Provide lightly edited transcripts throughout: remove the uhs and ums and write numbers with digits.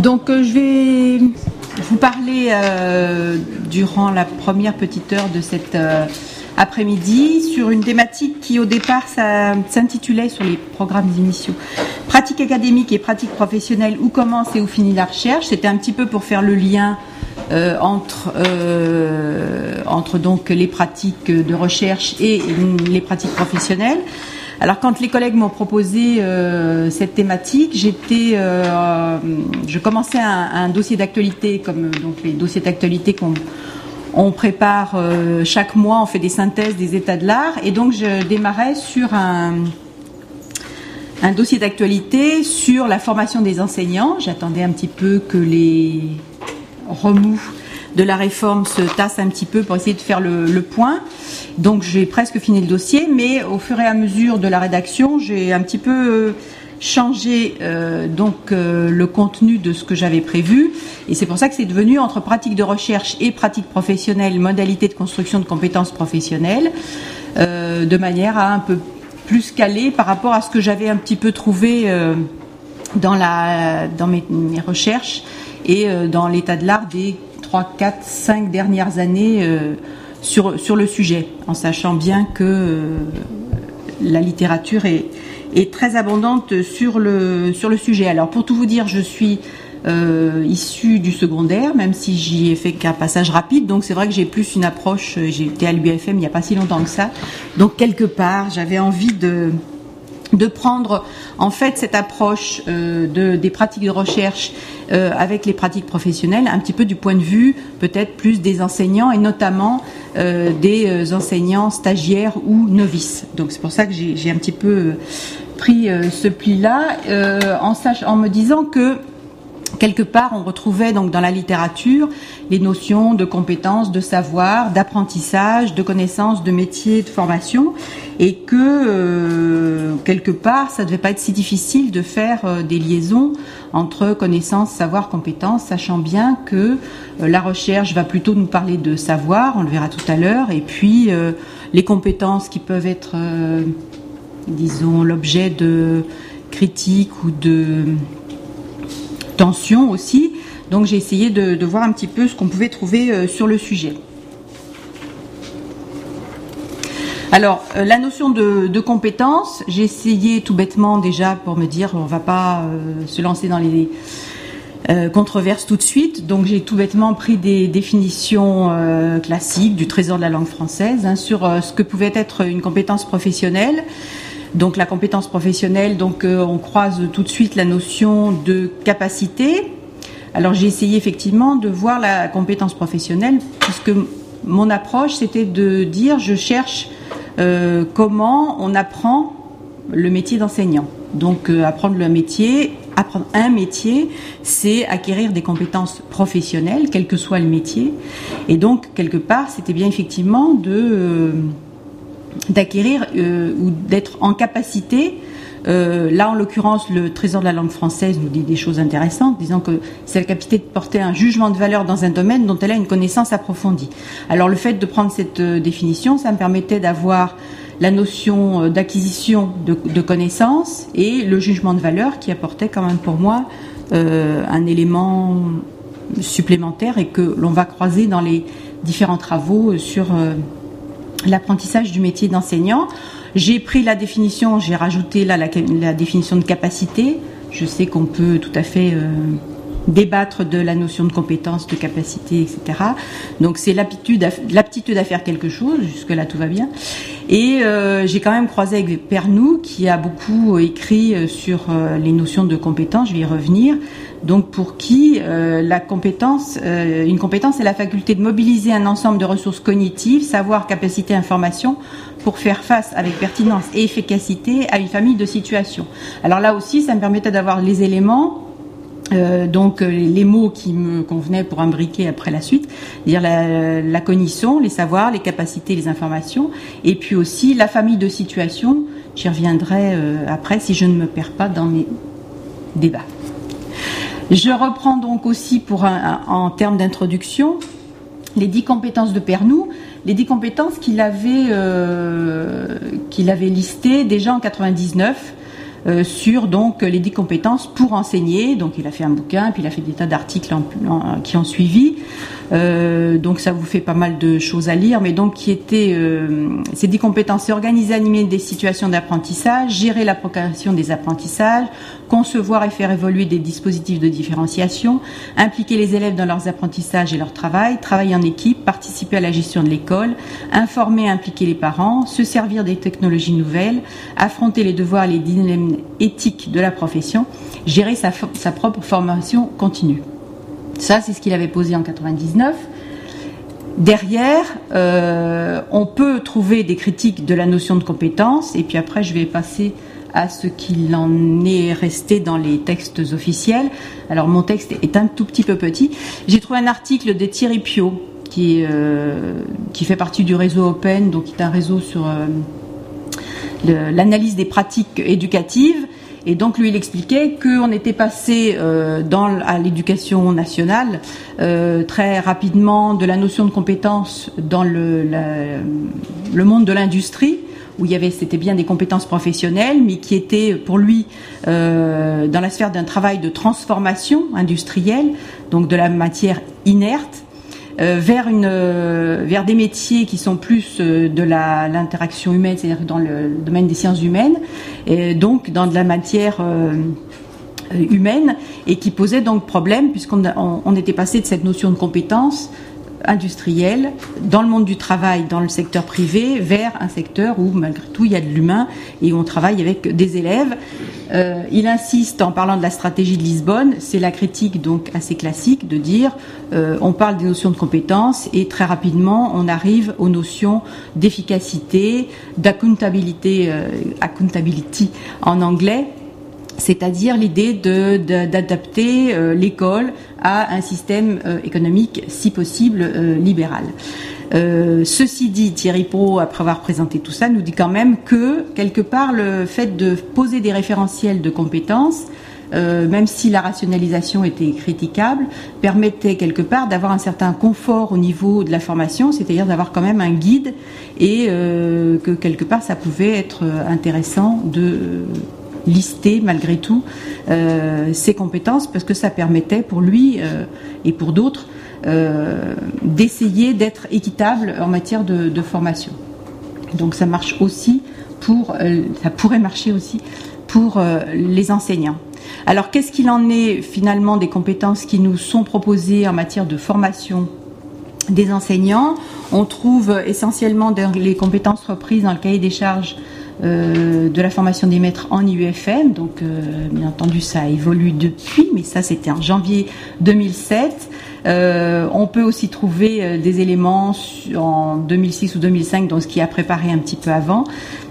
Donc je vais vous parler durant la première petite heure de cet après-midi sur une thématique qui au départ s'intitulait sur les programmes initiaux pratique académique et pratique professionnelle, où commence et où finit la recherche. C'était un petit peu pour faire le lien entre donc les pratiques de recherche et les pratiques professionnelles. Alors quand les collègues m'ont proposé cette thématique, je commençais un dossier d'actualité, comme donc les dossiers d'actualité qu'on prépare chaque mois, on fait des synthèses des états de l'art, et donc je démarrais sur un dossier d'actualité sur la formation des enseignants. J'attendais un petit peu que les remous de la réforme se tassent un petit peu pour essayer de faire le point. Donc j'ai presque fini le dossier, mais au fur et à mesure de la rédaction, j'ai un petit peu changé le contenu de ce que j'avais prévu, et c'est pour ça que c'est devenu entre pratique de recherche et pratique professionnelle, modalité de construction de compétences professionnelles, de manière à un peu plus caler par rapport à ce que j'avais un petit peu trouvé dans mes recherches et dans l'état de l'art des 3, 4, 5 dernières années sur le sujet, en sachant bien que la littérature est très abondante sur le sujet. Alors pour tout vous dire, je suis issue du secondaire, même si j'y ai fait qu'un passage rapide, donc c'est vrai que j'ai plus une approche, j'ai été à l'UFM il n'y a pas si longtemps que ça, donc quelque part j'avais envie de prendre en fait cette approche des pratiques de recherche avec les pratiques professionnelles, un petit peu du point de vue peut-être plus des enseignants, et notamment des enseignants stagiaires ou novices. Donc c'est pour ça que j'ai un petit peu pris ce pli-là, en me disant que quelque part, on retrouvait donc dans la littérature les notions de compétences, de savoir, d'apprentissage, de connaissances, de métier, de formation, et que quelque part, ça ne devait pas être si difficile de faire des liaisons entre connaissances, savoir, compétences, sachant bien que la recherche va plutôt nous parler de savoir, on le verra tout à l'heure, et puis les compétences qui peuvent être, disons, l'objet de critiques ou de tension aussi. Donc j'ai essayé de voir un petit peu ce qu'on pouvait trouver sur le sujet. Alors la notion de compétence, j'ai essayé tout bêtement déjà pour me dire on va pas se lancer dans les controverses tout de suite, donc j'ai tout bêtement pris des définitions classiques du Trésor de la langue française sur ce que pouvait être une compétence professionnelle. Donc la compétence professionnelle, donc on croise tout de suite la notion de capacité. Alors j'ai essayé effectivement de voir la compétence professionnelle, puisque mon approche c'était de dire je cherche comment on apprend le métier d'enseignant. Donc apprendre un métier, c'est acquérir des compétences professionnelles, quel que soit le métier. Et donc quelque part c'était bien effectivement d'acquérir ou d'être en capacité, là en l'occurrence le Trésor de la langue française nous dit des choses intéressantes, disant que c'est la capacité de porter un jugement de valeur dans un domaine dont elle a une connaissance approfondie. Alors le fait de prendre cette définition, ça me permettait d'avoir la notion d'acquisition de connaissances et le jugement de valeur qui apportait quand même pour moi un élément supplémentaire et que l'on va croiser dans les différents travaux sur l'apprentissage du métier d'enseignant. J'ai pris la définition, j'ai rajouté là la définition de capacité. Je sais qu'on peut tout à fait débattre de la notion de compétence, de capacité, etc. Donc c'est l'aptitude à faire quelque chose, jusque-là tout va bien. Et j'ai quand même croisé avec Pernoud, qui a beaucoup écrit sur les notions de compétence, je vais y revenir. Donc pour qui une compétence est la faculté de mobiliser un ensemble de ressources cognitives, savoir, capacité, information, pour faire face avec pertinence et efficacité à une famille de situations. Alors là aussi, ça me permettait d'avoir les éléments, donc les mots qui me convenaient pour imbriquer après la suite, c'est-à-dire la cognition, les savoirs, les capacités, les informations, et puis aussi la famille de situations. J'y reviendrai après si je ne me perds pas dans mes débats. Je reprends donc aussi en termes d'introduction les 10 compétences de Pernoud, les 10 compétences qu'il avait listées déjà en 99 sur donc les 10 compétences pour enseigner. Donc il a fait un bouquin, puis il a fait des tas d'articles qui ont suivi. Donc ça vous fait pas mal de choses à lire, mais donc qui étaient ces 10 compétences: c'est organiser, animer des situations d'apprentissage, gérer la progression des apprentissages, concevoir et faire évoluer des dispositifs de différenciation, impliquer les élèves dans leurs apprentissages et leur travail, travailler en équipe, participer à la gestion de l'école, informer et impliquer les parents, se servir des technologies nouvelles, affronter les devoirs et les dilemmes éthiques de la profession, gérer sa propre formation continue. Ça, c'est ce qu'il avait posé en 99. Derrière, on peut trouver des critiques de la notion de compétence, et puis après, je vais passer à ce qu'il en est resté dans les textes officiels. Alors, mon texte est un tout petit peu petit. J'ai trouvé un article de Thierry Piot, qui fait partie du réseau Open, donc qui est un réseau sur l'analyse des pratiques éducatives. Et donc lui, il expliquait qu'on était passé à l'éducation nationale très rapidement de la notion de compétence dans le monde de l'industrie, où c'était bien des compétences professionnelles, mais qui étaient pour lui dans la sphère d'un travail de transformation industrielle, donc de la matière inerte, vers des métiers qui sont plus de l'interaction humaine, c'est-à-dire dans le domaine des sciences humaines, et donc dans de la matière humaine, et qui posait donc problème, puisqu'on était passé de cette notion de compétence industrielle dans le monde du travail, dans le secteur privé, vers un secteur où malgré tout il y a de l'humain et où on travaille avec des élèves. Il insiste en parlant de la stratégie de Lisbonne, c'est la critique donc assez classique de dire on parle des notions de compétences et très rapidement on arrive aux notions d'efficacité, d'accountability en anglais, c'est-à-dire l'idée d'adapter l'école à un système économique, si possible, libéral. Ceci dit, Thierry Piot, après avoir présenté tout ça, nous dit quand même que, quelque part, le fait de poser des référentiels de compétences, même si la rationalisation était critiquable, permettait quelque part d'avoir un certain confort au niveau de la formation, c'est-à-dire d'avoir quand même un guide, et que quelque part ça pouvait être intéressant de lister malgré tout ses compétences, parce que ça permettait pour lui et pour d'autres d'essayer d'être équitable en matière de formation. Donc ça marche aussi ça pourrait marcher aussi pour les enseignants. Alors qu'est-ce qu'il en est finalement des compétences qui nous sont proposées en matière de formation des enseignants? On trouve essentiellement les compétences reprises dans le cahier des charges de la formation des maîtres en IUFM, donc bien entendu ça a évolué depuis, mais ça c'était en janvier 2007. On peut aussi trouver des éléments en 2006 ou 2005, donc ce qui a préparé un petit peu avant.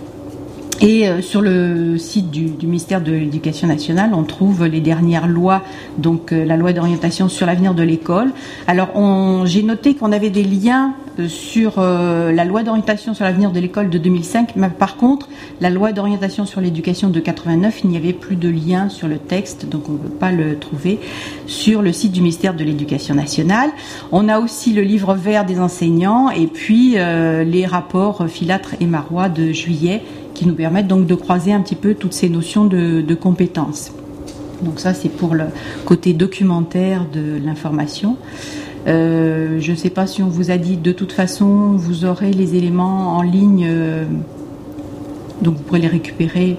Et sur le site du ministère de l'Éducation nationale, on trouve les dernières lois, donc la loi d'orientation sur l'avenir de l'école. Alors j'ai noté qu'on avait des liens sur la loi d'orientation sur l'avenir de l'école de 2005, mais par contre, la loi d'orientation sur l'éducation de 89, il n'y avait plus de lien sur le texte, donc on ne peut pas le trouver sur le site du ministère de l'Éducation nationale. On a aussi le livre vert des enseignants et puis les rapports Filâtre et Marois de juillet, qui nous permettent donc de croiser un petit peu toutes ces notions de compétences. Donc ça, c'est pour le côté documentaire de l'information. Je ne sais pas si on vous a dit, de toute façon, vous aurez les éléments en ligne, donc vous pourrez les récupérer,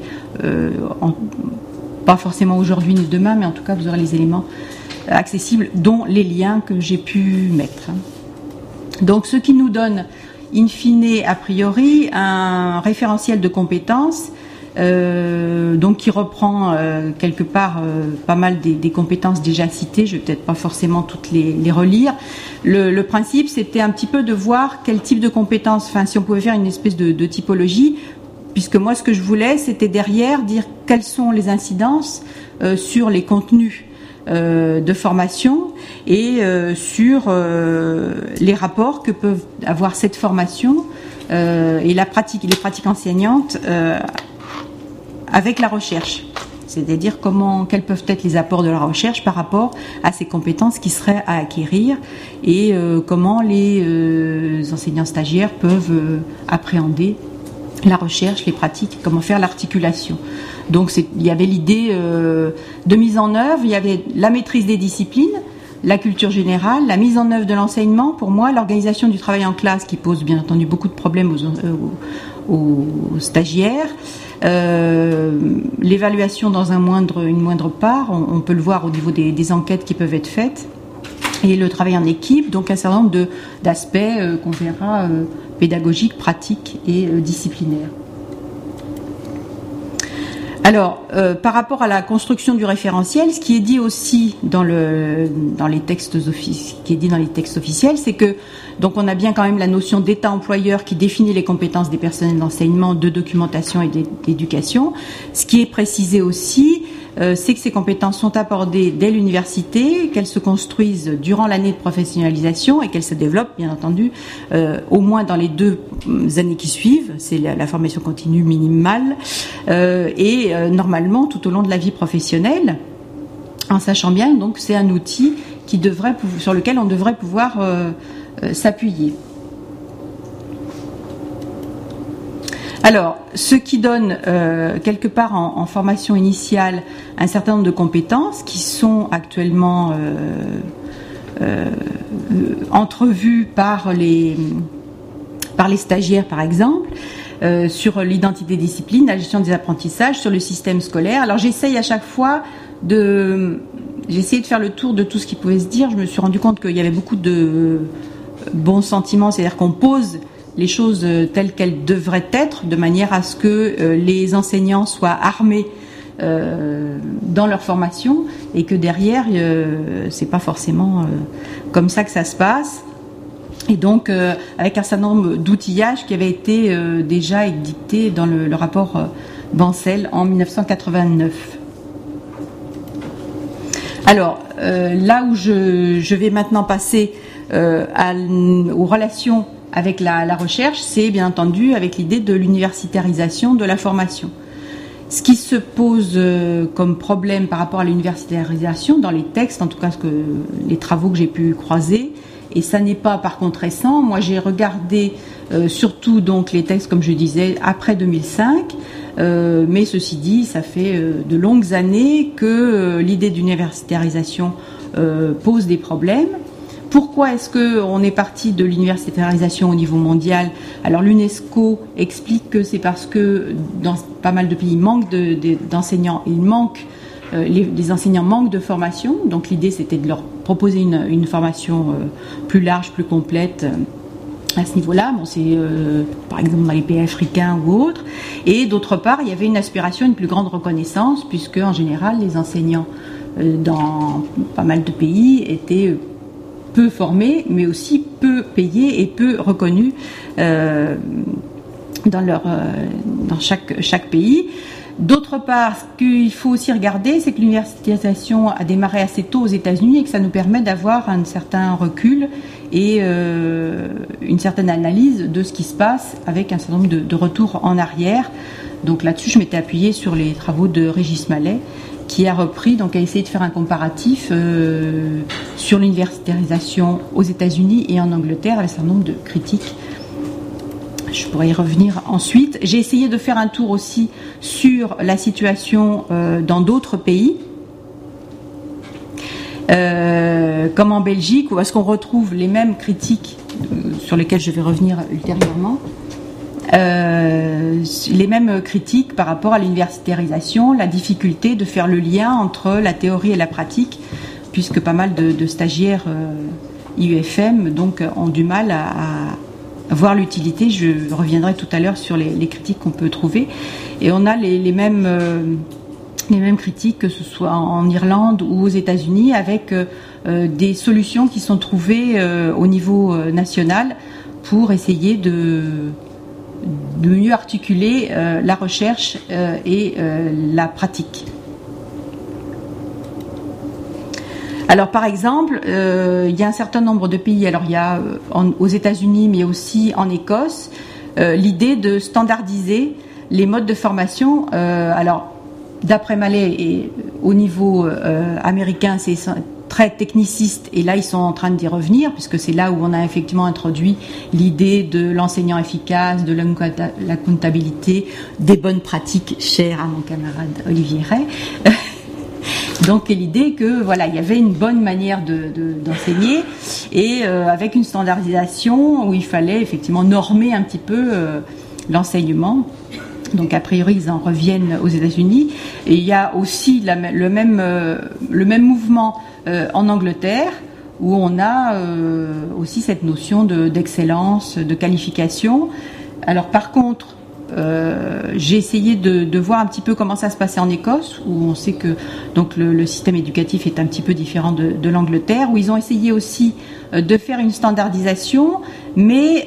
pas forcément aujourd'hui ni demain, mais en tout cas, vous aurez les éléments accessibles, dont les liens que j'ai pu mettre. Donc ce qui nous donne in fine, a priori, un référentiel de compétences donc qui reprend quelque part pas mal des compétences déjà citées. Je vais peut-être pas forcément toutes les relire. Le principe, c'était un petit peu de voir quel type de compétences, enfin si on pouvait faire une espèce de typologie, puisque moi ce que je voulais, c'était derrière dire quelles sont les incidences sur les contenus de formation et sur les rapports que peuvent avoir cette formation et les pratiques enseignantes avec la recherche. C'est-à-dire quels peuvent être les apports de la recherche par rapport à ces compétences qui seraient à acquérir et comment les enseignants stagiaires peuvent appréhender la recherche, les pratiques, comment faire l'articulation. Donc il y avait l'idée de mise en œuvre, il y avait la maîtrise des disciplines, la culture générale, la mise en œuvre de l'enseignement, pour moi, l'organisation du travail en classe qui pose bien entendu beaucoup de problèmes aux stagiaires, l'évaluation dans une moindre part, on peut le voir au niveau des enquêtes qui peuvent être faites, et le travail en équipe, donc un certain nombre d'aspects qu'on verra pédagogiques, pratiques et disciplinaires. Alors, par rapport à la construction du référentiel, ce qui est dit aussi dans les textes officiels, c'est que donc on a bien quand même la notion d'État employeur qui définit les compétences des personnels d'enseignement, de documentation et d'éducation. Ce qui est précisé aussi, c'est que ces compétences sont abordées dès l'université, qu'elles se construisent durant l'année de professionnalisation et qu'elles se développent, bien entendu, au moins dans les 2 années qui suivent. C'est la formation continue minimale et normalement tout au long de la vie professionnelle, en sachant bien donc c'est un outil sur lequel on devrait pouvoir s'appuyer. Alors, ce qui donne quelque part en formation initiale un certain nombre de compétences qui sont actuellement entrevues par les stagiaires, par exemple, sur l'identité discipline, la gestion des apprentissages, sur le système scolaire. Alors, j'essaye à chaque fois j'ai essayé de faire le tour de tout ce qui pouvait se dire. Je me suis rendu compte qu'il y avait beaucoup de bons sentiments, c'est-à-dire qu'on pose les choses telles qu'elles devraient être, de manière à ce que les enseignants soient armés dans leur formation et que derrière, c'est pas forcément comme ça que ça se passe. Et donc, avec un certain nombre d'outillages qui avaient été déjà édictés dans le rapport Bancel en 1989. Alors, là où je vais maintenant passer aux relations avec la recherche, c'est bien entendu avec l'idée de l'universitarisation de la formation. Ce qui se pose comme problème par rapport à l'universitarisation dans les textes, en tout cas les travaux que j'ai pu croiser, et ça n'est pas par contre récent. Moi j'ai regardé surtout donc les textes, comme je disais, après 2005, mais ceci dit, ça fait de longues années que l'idée d'universitarisation pose des problèmes. Pourquoi est-ce qu'on est parti de l'universitarisation au niveau mondial? Alors l'UNESCO explique que c'est parce que dans pas mal de pays, il manque d'enseignants. Les enseignants manquent de formation. Donc l'idée, c'était de leur proposer une formation plus large, plus complète à ce niveau-là. Bon, c'est par exemple dans les pays africains ou autres. Et d'autre part, il y avait une aspiration à une plus grande reconnaissance, puisque en général, les enseignants dans pas mal de pays étaient peu formés, mais aussi peu payés et peu reconnus dans chaque pays. D'autre part, ce qu'il faut aussi regarder, c'est que l'universitarisation a démarré assez tôt aux États-Unis et que ça nous permet d'avoir un certain recul et une certaine analyse de ce qui se passe avec un certain nombre de retours en arrière. Donc là-dessus, je m'étais appuyée sur les travaux de Régis Mallet, qui a repris, donc a essayé de faire un comparatif sur l'universitarisation aux États-Unis et en Angleterre, avec un certain nombre de critiques. Je pourrais y revenir ensuite. J'ai essayé de faire un tour aussi sur la situation dans d'autres pays, comme en Belgique, où est-ce qu'on retrouve les mêmes critiques sur lesquelles je vais revenir ultérieurement. Les mêmes critiques par rapport à l'universitarisation, la difficulté de faire le lien entre la théorie et la pratique, puisque pas mal de stagiaires IUFM donc, ont du mal à voir l'utilité. Je reviendrai tout à l'heure sur les critiques qu'on peut trouver. Et on a les mêmes critiques, que ce soit en Irlande ou aux États-Unis, avec des solutions qui sont trouvées au niveau national pour essayer de mieux articuler la recherche et la pratique. Alors par exemple, il y a un certain nombre de pays, alors il y a aux États-Unis mais aussi en Écosse, l'idée de standardiser les modes de formation. Alors d'après Mallet et au niveau américain, c'est très technicistes, et là ils sont en train d'y revenir, puisque c'est là où on a effectivement introduit l'idée de l'enseignant efficace, de la comptabilité, des bonnes pratiques chères à mon camarade Olivier Ray. Donc l'idée que voilà, il y avait une bonne manière d'enseigner, et avec une standardisation où il fallait effectivement normer un petit peu l'enseignement. Donc a priori ils en reviennent aux États-Unis, et il y a aussi le même mouvement en Angleterre, où on a aussi cette notion d'excellence, de qualification. Alors par contre, j'ai essayé de voir un petit peu comment ça se passait en Écosse, où on sait que donc le système éducatif est un petit peu différent de l'Angleterre, où ils ont essayé aussi de faire une standardisation, mais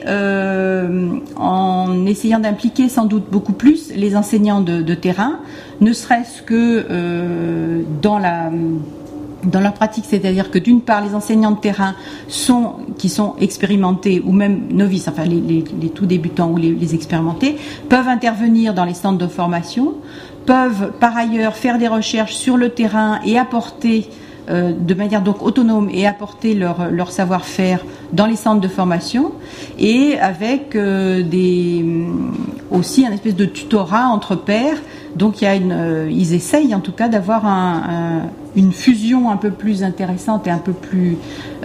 en essayant d'impliquer sans doute beaucoup plus les enseignants de terrain, ne serait-ce que dans leur pratique, c'est-à-dire que d'une part, les enseignants de terrain qui sont expérimentés ou même novices, enfin les tout débutants ou les expérimentés, peuvent intervenir dans les centres de formation, peuvent par ailleurs faire des recherches sur le terrain et apporter de manière donc autonome et apporter leur savoir-faire dans les centres de formation, et avec aussi un espèce de tutorat entre pairs. Donc ils essayent en tout cas d'avoir une fusion un peu plus intéressante et un peu plus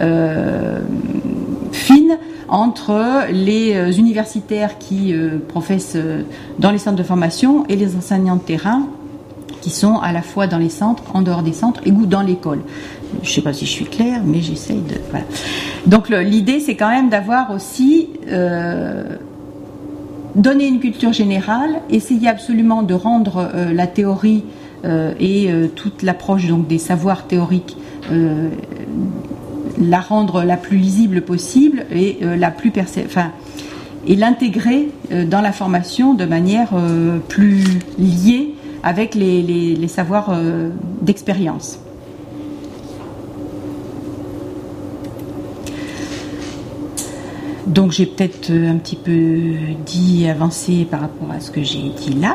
fine entre les universitaires qui professent dans les centres de formation et les enseignants de terrain qui sont à la fois dans les centres, en dehors des centres et ou dans l'école. Je ne sais pas si je suis claire, mais j'essaye de... Voilà. Donc l'idée, c'est quand même d'avoir aussi... donner une culture générale, essayer absolument de rendre la théorie et toute l'approche donc des savoirs théoriques, la rendre la plus lisible possible et et l'intégrer dans la formation de manière plus liée avec les savoirs d'expérience. Donc j'ai peut-être un petit peu avancé par rapport à ce que j'ai dit là.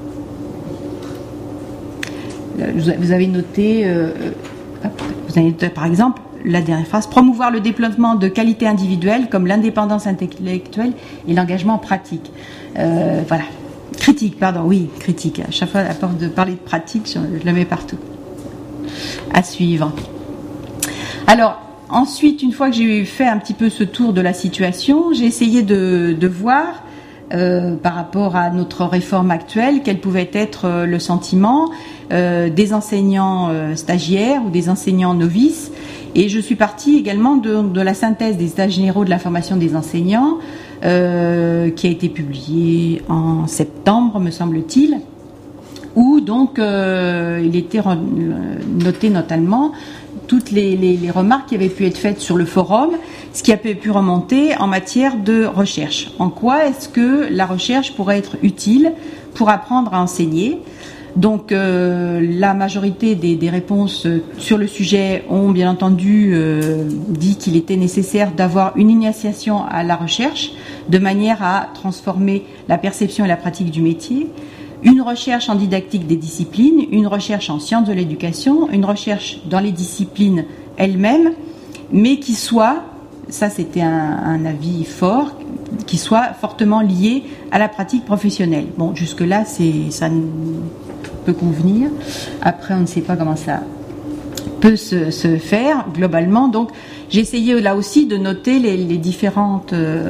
Vous avez noté, par exemple la dernière phrase, promouvoir le développement de qualités individuelles comme l'indépendance intellectuelle et l'engagement pratique. Voilà. Critique. À chaque fois, à force de parler de pratique, je le mets partout. À suivre. Alors, ensuite, une fois que j'ai fait un petit peu ce tour de la situation, j'ai essayé de voir, par rapport à notre réforme actuelle, quel pouvait être le sentiment des enseignants stagiaires ou des enseignants novices. Et je suis partie également de la synthèse des états généraux de la formation des enseignants, qui a été publiée en septembre, me semble-t-il, où donc il était noté notamment toutes les remarques qui avaient pu être faites sur le forum, ce qui a pu remonter en matière de recherche. En quoi est-ce que la recherche pourrait être utile pour apprendre à enseigner ? Donc la majorité des réponses sur le sujet ont bien entendu dit qu'il était nécessaire d'avoir une initiation à la recherche de manière à transformer la perception et la pratique du métier, une recherche en didactique des disciplines, une recherche en sciences de l'éducation, une recherche dans les disciplines elles-mêmes, mais qui soit, ça c'était un avis fort, qui soit fortement lié à la pratique professionnelle. Bon, jusque-là, ça peut convenir. Après, on ne sait pas comment ça peut se faire globalement. Donc, j'ai essayé là aussi de noter les différents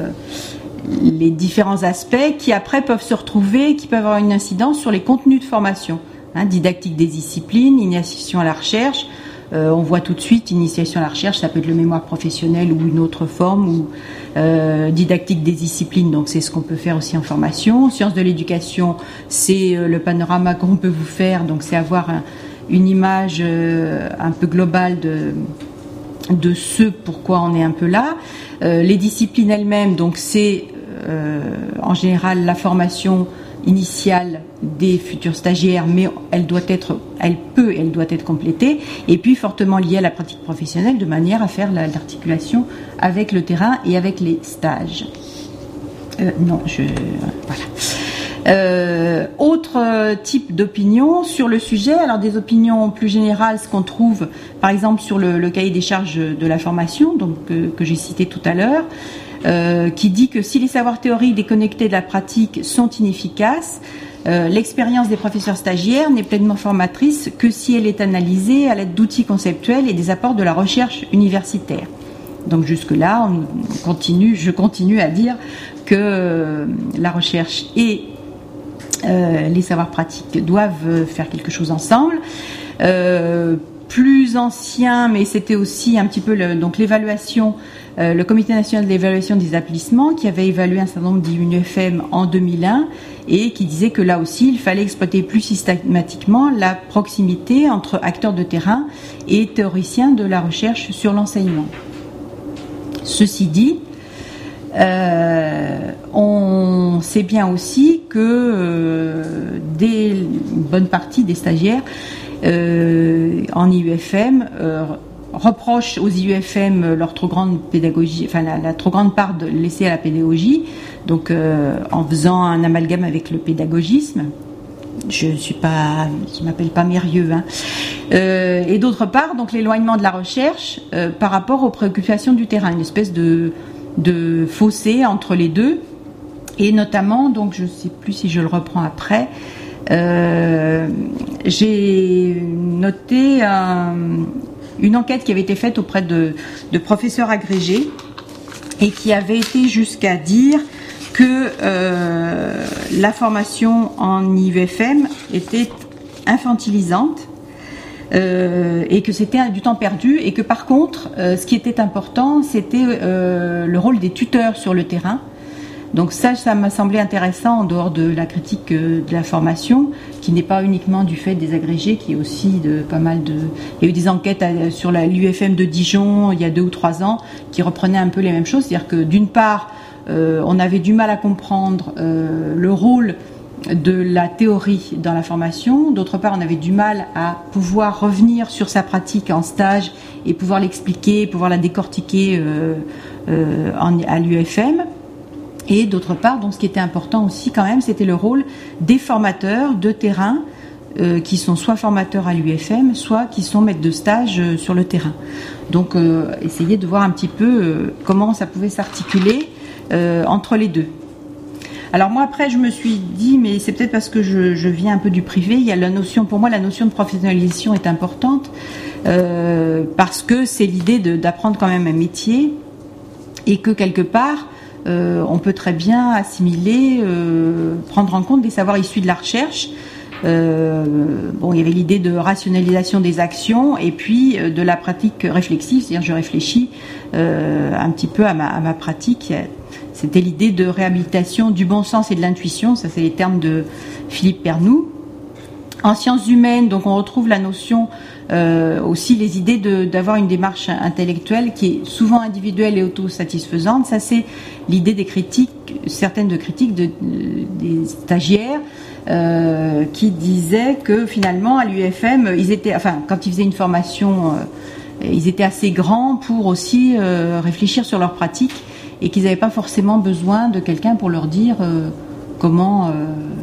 aspects qui après peuvent se retrouver, qui peuvent avoir une incidence sur les contenus de formation. Didactique des disciplines, initiation à la recherche. On voit tout de suite, initiation à la recherche, ça peut être le mémoire professionnel ou une autre forme, ou didactique des disciplines, donc c'est ce qu'on peut faire aussi en formation. Sciences de l'éducation, c'est le panorama qu'on peut vous faire, donc c'est avoir une image un peu globale de ce pourquoi on est un peu là. Les disciplines elles-mêmes, donc c'est en général la formation initiale des futurs stagiaires, mais elle doit être complétée, et puis fortement liée à la pratique professionnelle de manière à faire l'articulation avec le terrain et avec les stages. Voilà. Autre type d'opinion sur le sujet, alors des opinions plus générales, ce qu'on trouve par exemple sur le cahier des charges de la formation, donc que j'ai cité tout à l'heure, qui dit que si les savoirs théoriques déconnectés de la pratique sont inefficaces, l'expérience des professeurs stagiaires n'est pleinement formatrice que si elle est analysée à l'aide d'outils conceptuels et des apports de la recherche universitaire. Donc jusque-là, je continue à dire que la recherche et les savoirs pratiques doivent faire quelque chose ensemble. Plus ancien, mais c'était aussi un petit peu donc l'évaluation, le Comité national de l'évaluation des établissements qui avait évalué un certain nombre d'IUFM en 2001 et qui disait que là aussi il fallait exploiter plus systématiquement la proximité entre acteurs de terrain et théoriciens de la recherche sur l'enseignement. Ceci dit, on sait bien aussi que une bonne partie des stagiaires en IUFM reprochent aux IUFM leur trop grande pédagogie, enfin la trop grande part laissée à la pédagogie, donc en faisant un amalgame avec le pédagogisme. Je m'appelle pas Mérieux, hein. Et d'autre part, donc l'éloignement de la recherche par rapport aux préoccupations du terrain, une espèce de fossé entre les deux, et notamment, donc je ne sais plus si je le reprends après, j'ai noté une enquête qui avait été faite auprès de professeurs agrégés et qui avait été jusqu'à dire que la formation en IUFM était infantilisante et que c'était du temps perdu, et que par contre ce qui était important c'était le rôle des tuteurs sur le terrain. Donc ça m'a semblé intéressant en dehors de la critique de la formation, qui n'est pas uniquement du fait des agrégés, qui est aussi de pas mal de... Il y a eu des enquêtes sur l'UFM de Dijon il y a 2 ou 3 ans qui reprenaient un peu les mêmes choses, c'est-à-dire que d'une part on avait du mal à comprendre le rôle de la théorie dans la formation, d'autre part on avait du mal à pouvoir revenir sur sa pratique en stage et pouvoir l'expliquer, pouvoir la décortiquer à l'UFM. Et d'autre part, donc ce qui était important aussi quand même, c'était le rôle des formateurs de terrain qui sont soit formateurs à l'UFM, soit qui sont maîtres de stage sur le terrain. Donc essayer de voir un petit peu comment ça pouvait s'articuler entre les deux. Alors moi après je me suis dit, mais c'est peut-être parce que je viens un peu du privé, il y a la notion, pour moi la notion de professionnalisation est importante parce que c'est l'idée d'apprendre quand même un métier, et que quelque part on peut très bien assimiler, prendre en compte des savoirs issus de la recherche. Il y avait l'idée de rationalisation des actions et puis de la pratique réflexive, c'est-à-dire je réfléchis un petit peu à ma pratique. C'était l'idée de réhabilitation du bon sens et de l'intuition, ça c'est les termes de Philippe Pernoud. En sciences humaines, donc on retrouve la notion aussi, les idées d'avoir une démarche intellectuelle qui est souvent individuelle et autosatisfaisante. Ça c'est l'idée des critiques, certaines critiques des stagiaires qui disaient que finalement à l'UFM, quand ils faisaient une formation, ils étaient assez grands pour aussi réfléchir sur leur pratique, et qu'ils n'avaient pas forcément besoin de quelqu'un pour leur dire comment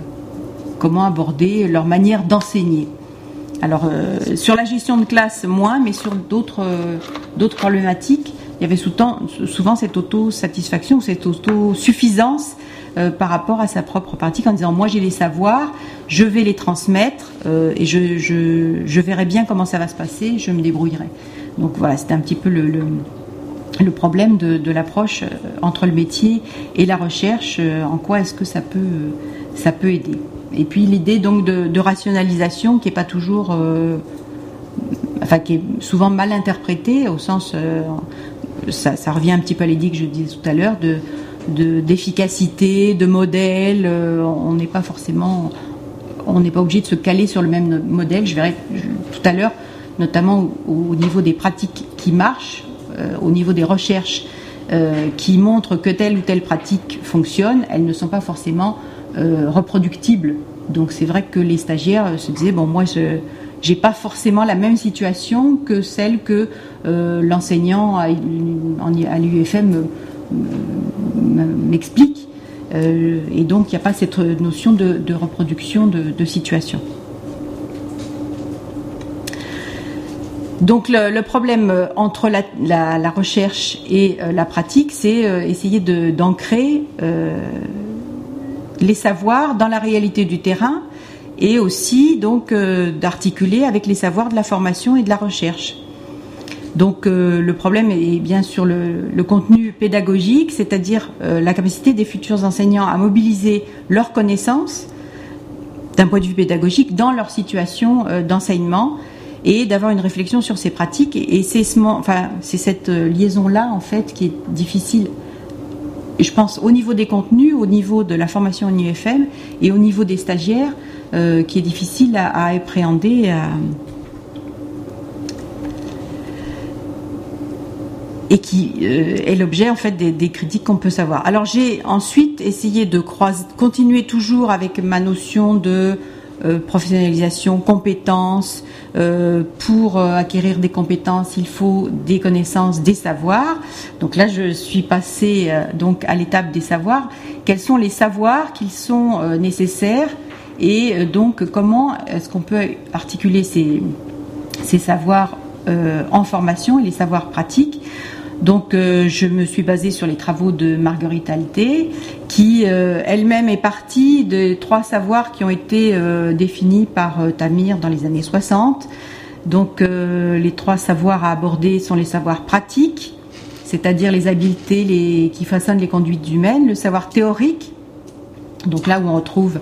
aborder leur manière d'enseigner. Alors sur la gestion de classe moins, mais sur d'autres problématiques, il y avait souvent cette autosatisfaction, cette autosuffisance par rapport à sa propre pratique, en disant moi j'ai les savoirs, je vais les transmettre et je verrai bien comment ça va se passer, je me débrouillerai. Donc voilà, c'était un petit peu le problème de l'approche entre le métier et la recherche, en quoi est-ce que ça peut aider. Et puis l'idée donc de rationalisation qui est pas toujours, qui est souvent mal interprétée au sens, ça revient un petit peu à l'idée que je disais tout à l'heure d'efficacité, de modèle. On n'est pas obligé de se caler sur le même modèle. Je verrai tout à l'heure, notamment au niveau des pratiques qui marchent, au niveau des recherches qui montrent que telle ou telle pratique fonctionne, elles ne sont pas forcément reproductible. Donc c'est vrai que les stagiaires se disaient moi j'ai pas forcément la même situation que celle que l'enseignant à l'UFM m'explique, Et donc il n'y a pas cette notion de reproduction de situation. Donc le problème entre la recherche et la pratique, c'est essayer d'ancrer les savoirs dans la réalité du terrain et aussi donc d'articuler avec les savoirs de la formation et de la recherche. Donc le problème est bien sûr le contenu pédagogique, c'est-à-dire la capacité des futurs enseignants à mobiliser leurs connaissances d'un point de vue pédagogique dans leur situation d'enseignement et d'avoir une réflexion sur ces pratiques. Et c'est cette liaison-là en fait qui est difficile, je pense, au niveau des contenus, au niveau de la formation en UFM et au niveau des stagiaires, qui est difficile à appréhender et qui est l'objet en fait des critiques qu'on peut savoir. Alors j'ai ensuite essayé de continuer toujours avec ma notion de professionnalisation, compétences. Pour acquérir des compétences, il faut des connaissances, des savoirs. Donc là, je suis passée donc à l'étape des savoirs. Quels sont les savoirs qui sont nécessaires et donc comment est-ce qu'on peut articuler ces savoirs en formation et les savoirs pratiques. Donc je me suis basée sur les travaux de Marguerite Alté, qui elle-même est partie des 3 savoirs qui ont été définis par Tamir dans les années 60. Donc les 3 savoirs à aborder sont les savoirs pratiques, c'est-à-dire les habiletés qui façonnent les conduites humaines, le savoir théorique, donc là où on retrouve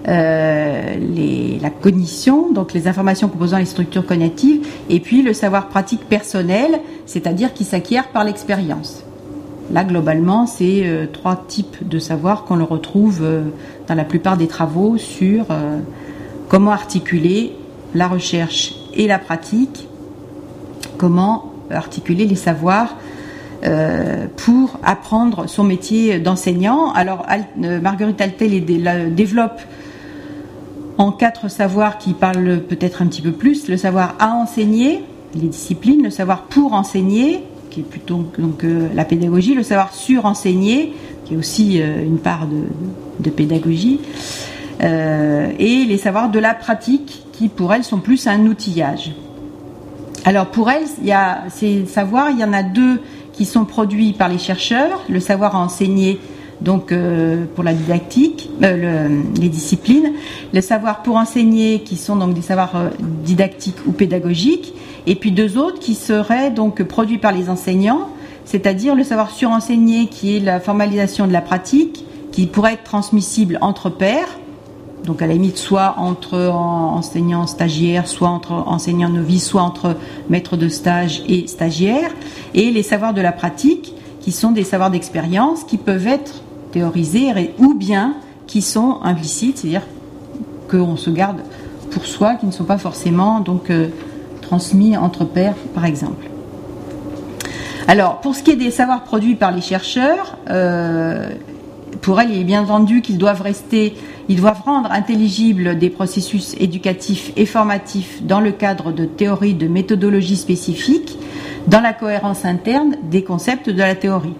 la cognition, donc les informations composant les structures cognitives, et puis le savoir pratique personnel, c'est-à-dire qui s'acquiert par l'expérience. Là, globalement, c'est 3 types de savoirs qu'on le retrouve dans la plupart des travaux sur comment articuler la recherche et la pratique, comment articuler les savoirs pour apprendre son métier d'enseignant. Alors, Marguerite Alté développe en 4 savoirs qui parlent peut-être un petit peu plus. Le savoir à enseigner, les disciplines, le savoir pour enseigner, qui est plutôt donc la pédagogie, le savoir sur enseigner, qui est aussi une part de pédagogie, et les savoirs de la pratique, qui pour elle sont plus un outillage. Alors pour elle, ces savoirs, il y en a 2 qui sont produits par les chercheurs, le savoir à enseigner, donc pour la didactique, les disciplines, le savoir pour enseigner qui sont donc des savoirs didactiques ou pédagogiques, et puis 2 autres qui seraient donc produits par les enseignants, c'est-à-dire le savoir sur enseigner qui est la formalisation de la pratique, qui pourrait être transmissible entre pairs, donc à la limite soit entre enseignants stagiaires, soit entre enseignants novices, soit entre maîtres de stage et stagiaires, et les savoirs de la pratique qui sont des savoirs d'expérience qui peuvent être théorisés ou bien qui sont implicites, c'est-à-dire qu'on se garde pour soi, qui ne sont pas forcément donc transmis entre pairs, par exemple. Alors, pour ce qui est des savoirs produits par les chercheurs, pour elle, il est bien entendu qu'ils doivent rendre intelligibles des processus éducatifs et formatifs dans le cadre de théories de méthodologie spécifiques, dans la cohérence interne des concepts de la théorie.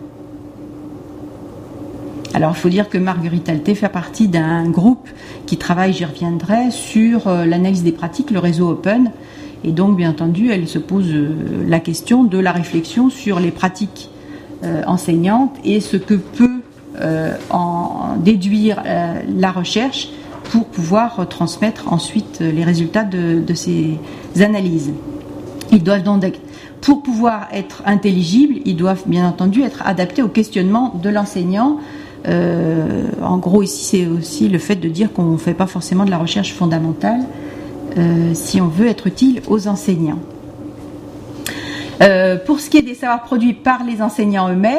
Alors, il faut dire que Marguerite Alté fait partie d'un groupe qui travaille, j'y reviendrai, sur l'analyse des pratiques, le réseau Open. Et donc, bien entendu, elle se pose la question de la réflexion sur les pratiques enseignantes et ce que peut en déduire la recherche pour pouvoir transmettre ensuite les résultats de ces analyses. Ils doivent donc, pour pouvoir être intelligibles, ils doivent bien entendu être adaptés au questionnement de l'enseignant. En gros, ici, c'est aussi le fait de dire qu'on ne fait pas forcément de la recherche fondamentale si on veut être utile aux enseignants. Pour ce qui est des savoirs produits par les enseignants eux-mêmes,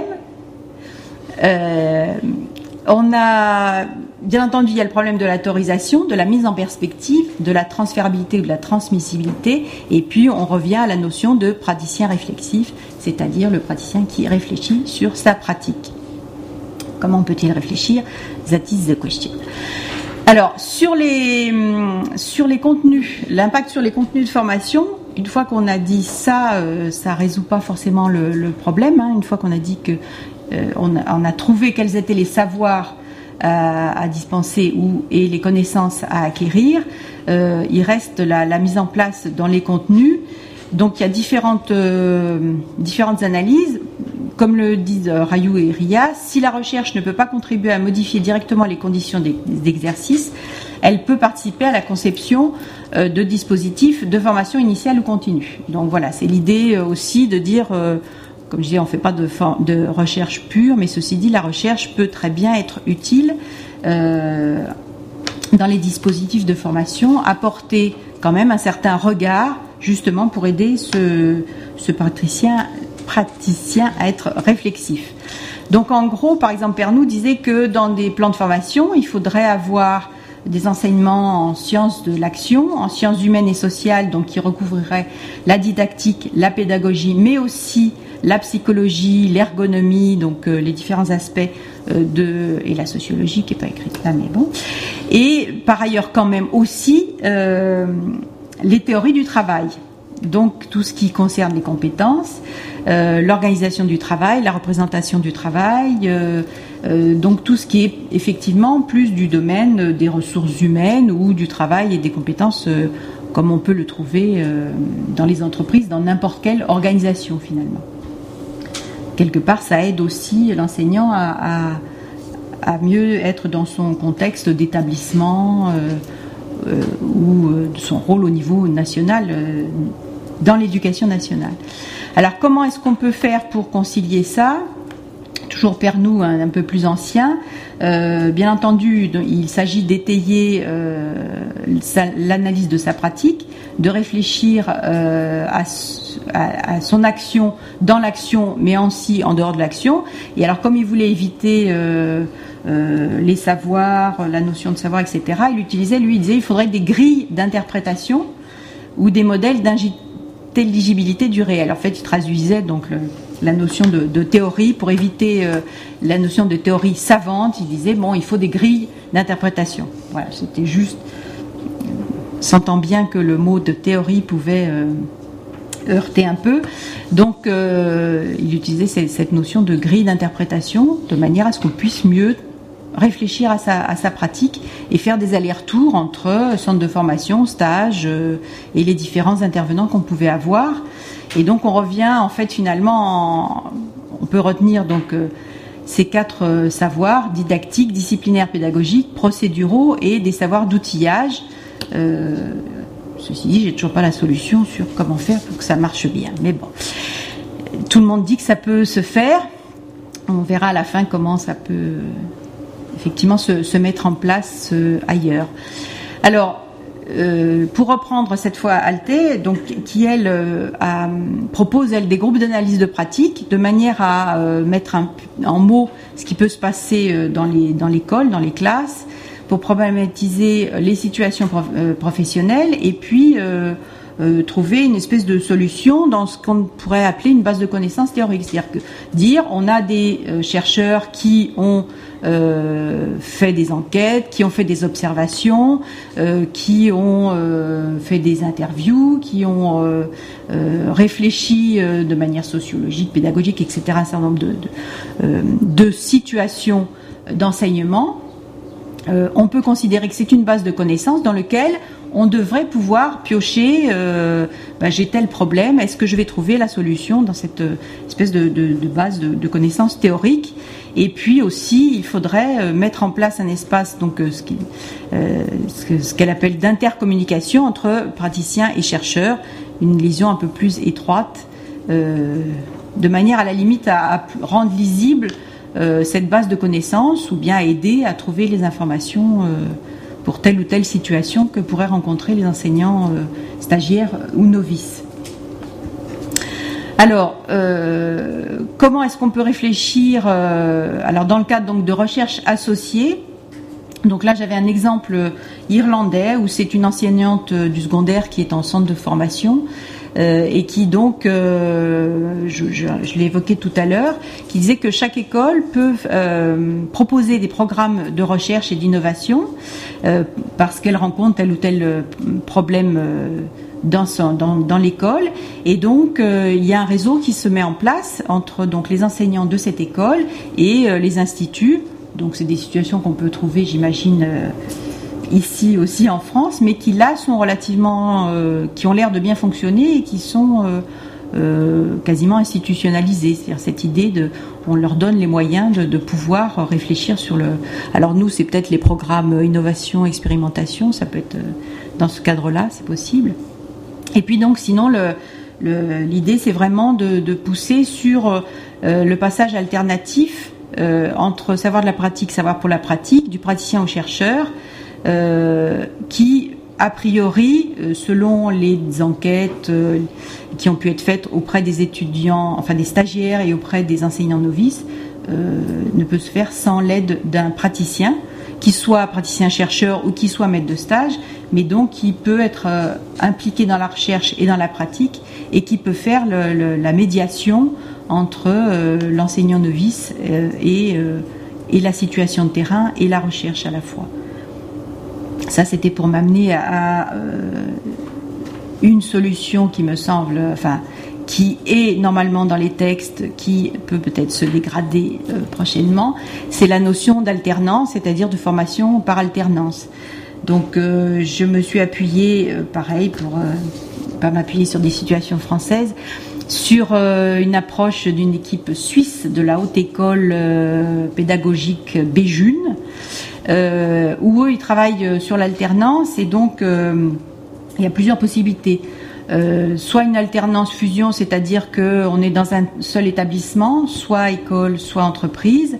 on a, bien entendu, il y a le problème de l'autorisation, de la mise en perspective, de la transférabilité ou de la transmissibilité, et puis on revient à la notion de praticien réflexif, c'est-à-dire le praticien qui réfléchit sur sa pratique. Comment peut-il réfléchir? That is the question. Alors, sur les contenus, l'impact sur les contenus de formation, une fois qu'on a dit ça, ça résout pas forcément le problème, hein, une fois qu'on a dit que on a trouvé quels étaient les savoirs à dispenser et les connaissances à acquérir. Il reste la mise en place dans les contenus. Donc il y a différentes analyses. Comme le disent Rayou et Ria, si la recherche ne peut pas contribuer à modifier directement les conditions d'exercice, elle peut participer à la conception de dispositifs de formation initiale ou continue. Donc voilà, c'est l'idée aussi de dire, comme je dis, on ne fait pas de recherche pure, mais ceci dit, la recherche peut très bien être utile dans les dispositifs de formation, apporter quand même un certain regard, justement pour aider ce praticien à être réflexif. Donc en gros, par exemple, Pernoud disait que dans des plans de formation, il faudrait avoir des enseignements en sciences de l'action, en sciences humaines et sociales, donc qui recouvriraient la didactique, la pédagogie, mais aussi la psychologie, l'ergonomie, donc les différents aspects et la sociologie qui n'est pas écrite là, mais bon. Et par ailleurs quand même aussi les théories du travail. Donc tout ce qui concerne les compétences, l'organisation du travail, la représentation du travail, donc tout ce qui est effectivement plus du domaine des ressources humaines ou du travail et des compétences comme on peut le trouver dans les entreprises, dans n'importe quelle organisation finalement. Quelque part, ça aide aussi l'enseignant à mieux être dans son contexte d'établissement ou de son rôle au niveau national dans l'éducation nationale. Alors comment est-ce qu'on peut faire pour concilier ça ? Toujours Pernoud, un peu plus ancien. Bien entendu, il s'agit d'étayer l'analyse de sa pratique, de réfléchir à son action dans l'action, mais aussi en dehors de l'action. Et alors, comme il voulait éviter les savoirs, la notion de savoir, etc., il disait, il faudrait des grilles d'interprétation ou des modèles d'intelligibilité du réel. En fait, il traduisait donc la notion de théorie pour éviter la notion de théorie savante. Il disait, il faut des grilles d'interprétation. Voilà, c'était juste, sentant bien que le mot de théorie pouvait heurter un peu. Donc, il utilisait cette notion de grille d'interprétation de manière à ce qu'on puisse mieux réfléchir à sa pratique et faire des allers-retours entre centre de formation, stage et les différents intervenants qu'on pouvait avoir. Et donc on revient en fait finalement, on peut retenir donc ces 4 savoirs didactiques, disciplinaires, pédagogiques, procéduraux et des savoirs d'outillage. Ceci dit, j'ai toujours pas la solution sur comment faire pour que ça marche bien. Mais bon, tout le monde dit que ça peut se faire. On verra à la fin comment ça peut effectivement se mettre en place ailleurs. Alors, pour reprendre cette fois Alté, donc qui elle propose des groupes d'analyse de pratique de manière à mettre en mots ce qui peut se passer dans l'école, dans les classes, pour problématiser les situations professionnelles et puis trouver une espèce de solution dans ce qu'on pourrait appeler une base de connaissances théoriques. C'est-à-dire on a des chercheurs qui ont fait des enquêtes, qui ont fait des observations, qui ont fait des interviews, qui ont réfléchi de manière sociologique, pédagogique, etc. un certain nombre de situations d'enseignement. On peut considérer que c'est une base de connaissances dans laquelle on devrait pouvoir piocher, j'ai tel problème, est-ce que je vais trouver la solution dans cette espèce de base de connaissances théoriques. Et puis aussi, il faudrait mettre en place un espace, donc ce qu'elle appelle d'intercommunication entre praticiens et chercheurs, une liaison un peu plus étroite, de manière à la limite à rendre lisible cette base de connaissances ou bien à aider à trouver les informations pour telle ou telle situation que pourraient rencontrer les enseignants stagiaires ou novices. Alors, comment est-ce qu'on peut réfléchir alors dans le cadre donc de recherche associée. Donc là, j'avais un exemple irlandais où c'est une enseignante du secondaire qui est en centre de formation et qui donc, je l'ai évoqué tout à l'heure, qui disait que chaque école peut proposer des programmes de recherche et d'innovation parce qu'elle rencontre tel ou tel problème dans l'école, et donc il y a un réseau qui se met en place entre donc les enseignants de cette école et les instituts Donc c'est des situations qu'on peut trouver, j'imagine, ici aussi en France, mais qui là sont relativement, qui ont l'air de bien fonctionner et qui sont quasiment institutionnalisées. C'est-à-dire cette idée on leur donne les moyens de pouvoir réfléchir sur le. Alors nous, c'est peut-être les programmes innovation, expérimentation, ça peut être dans ce cadre-là, c'est possible. Et puis donc sinon l'idée c'est vraiment de pousser sur le passage alternatif entre savoir de la pratique, savoir pour la pratique, du praticien au chercheur, qui a priori, selon les enquêtes qui ont pu être faites auprès des étudiants, enfin des stagiaires et auprès des enseignants novices, ne peut se faire sans l'aide d'un praticien, qui soit praticien-chercheur ou qui soit maître de stage, mais donc qui peut être impliqué dans la recherche et dans la pratique et qui peut faire la médiation entre l'enseignant novice et la situation de terrain et la recherche à la fois. Ça, c'était pour m'amener à une solution qui me semble, qui est normalement dans les textes, qui peut peut-être se dégrader prochainement, c'est la notion d'alternance, c'est-à-dire de formation par alternance. Donc, je me suis appuyée, pareil, pour pas m'appuyer sur des situations françaises, sur une approche d'une équipe suisse de la haute école pédagogique Béjune, où eux ils travaillent sur l'alternance et donc il y a plusieurs possibilités. Soit une alternance fusion, c'est-à-dire qu'on est dans un seul établissement, soit école, soit entreprise,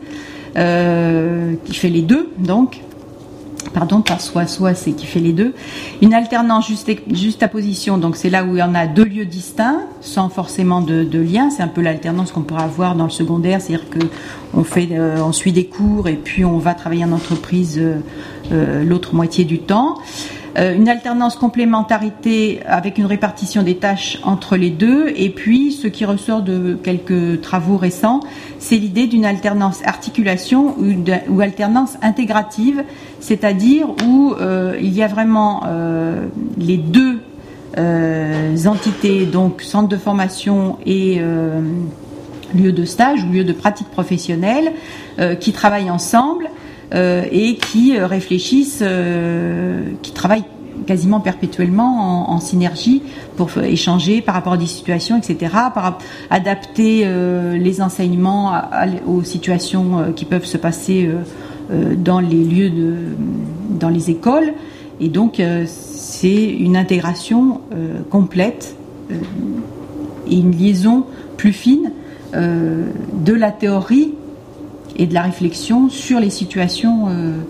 qui fait les deux, donc. Pardon, pas soit, c'est qui fait les deux. Une alternance juxtaposition, donc c'est là où il y en a deux lieux distincts, sans forcément de lien. C'est un peu l'alternance qu'on pourra avoir dans le secondaire, c'est-à-dire qu'on suit des cours et puis on va travailler en entreprise l'autre moitié du temps. Une alternance complémentarité avec une répartition des tâches entre les deux, et puis ce qui ressort de quelques travaux récents, c'est l'idée d'une alternance articulation ou alternance intégrative, c'est-à-dire où il y a vraiment les deux entités, donc centre de formation et lieu de stage ou lieu de pratique professionnelle, qui travaillent ensemble et qui réfléchissent, qui travaillent quasiment perpétuellement en synergie pour échanger par rapport à des situations, etc., adapter les enseignements aux situations qui peuvent se passer dans les lieux dans les écoles. Et donc c'est une intégration complète et une liaison plus fine de la théorie et de la réflexion sur les situations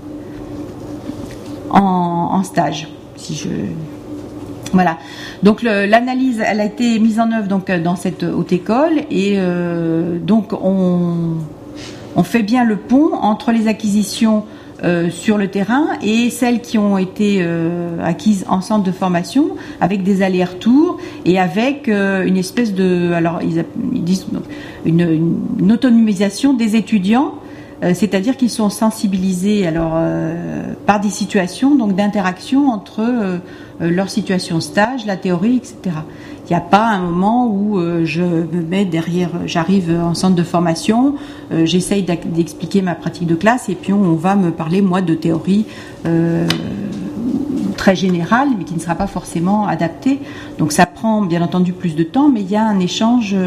en stage. Voilà. Donc l'analyse, elle a été mise en œuvre donc dans cette haute école et donc on fait bien le pont entre les acquisitions sur le terrain et celles qui ont été acquises en centre de formation, avec des allers-retours et avec une espèce de, alors ils disent une autonomisation des étudiants, c'est-à-dire qu'ils sont sensibilisés par des situations donc d'interaction entre leur situation stage, la théorie, etc. Il n'y a pas un moment où je me mets derrière, j'arrive en centre de formation, j'essaye d'expliquer ma pratique de classe et puis on va me parler moi de théorie très générale mais qui ne sera pas forcément adaptée. Donc ça prend bien entendu plus de temps, mais il y a un échange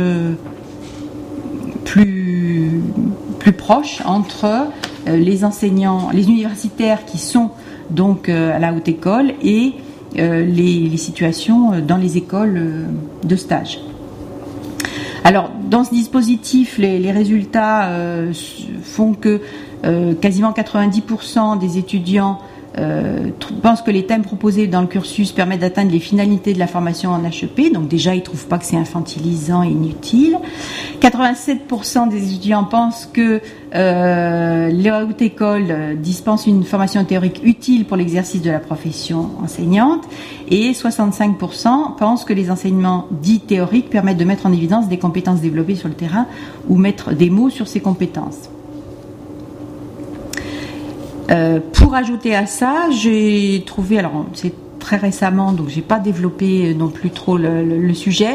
plus proche entre les enseignants, les universitaires qui sont donc à la haute école et les situations dans les écoles de stage. Alors, dans ce dispositif, les résultats font que quasiment 90% des étudiants pensent que les thèmes proposés dans le cursus permettent d'atteindre les finalités de la formation en HEP. Donc déjà, ils ne trouvent pas que c'est infantilisant et inutile. 87% des étudiants pensent que la haute école dispense une formation théorique utile pour l'exercice de la profession enseignante. Et 65% pensent que les enseignements dits théoriques permettent de mettre en évidence des compétences développées sur le terrain ou mettre des mots sur ces compétences. Pour ajouter à ça, j'ai trouvé, alors c'est très récemment, donc j'ai pas développé non plus trop le sujet.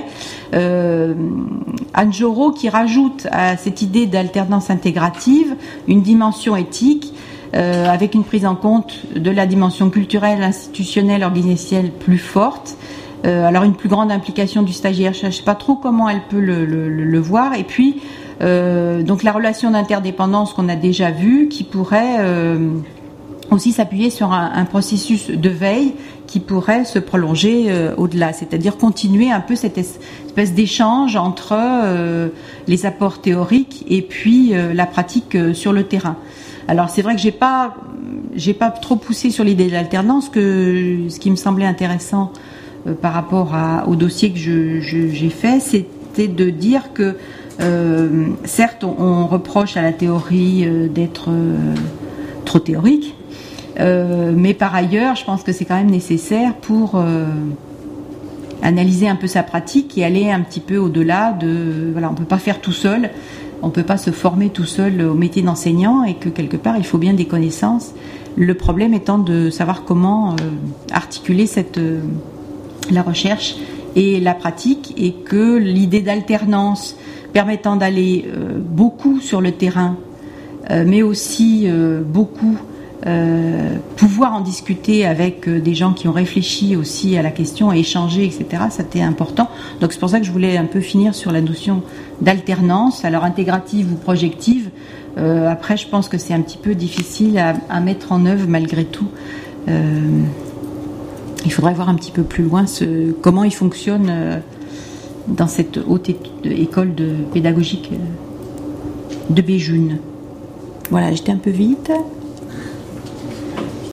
Anne Jorot qui rajoute à cette idée d'alternance intégrative une dimension éthique, avec une prise en compte de la dimension culturelle, institutionnelle, organisationnelle plus forte. Alors une plus grande implication du stagiaire, je ne sais pas trop comment elle peut le voir. Et puis donc la relation d'interdépendance qu'on a déjà vue, qui pourrait aussi s'appuyer sur un processus de veille qui pourrait se prolonger au-delà, c'est-à-dire continuer un peu cette espèce d'échange entre les apports théoriques et puis la pratique sur le terrain. Alors c'est vrai que j'ai pas trop poussé sur l'idée de l'alternance, que ce qui me semblait intéressant par rapport au dossier que j'ai fait, c'était de dire que certes on reproche à la théorie d'être trop théorique, mais par ailleurs je pense que c'est quand même nécessaire pour analyser un peu sa pratique et aller un petit peu au-delà de... Voilà, on peut pas faire tout seul. On ne peut pas se former tout seul au métier d'enseignant, et que quelque part il faut bien des connaissances. Le problème étant de savoir comment articuler la recherche et la pratique, et que l'idée d'alternance permettant d'aller beaucoup sur le terrain, mais aussi beaucoup pouvoir en discuter avec des gens qui ont réfléchi aussi à la question et échanger, etc. C'était important. Donc c'est pour ça que je voulais un peu finir sur la notion d'alternance, alors intégrative ou projective. Après, je pense que c'est un petit peu difficile à mettre en œuvre malgré tout. Il faudrait voir un petit peu plus loin comment il fonctionne dans cette haute école pédagogique de Béjune. Voilà, j'étais un peu vite.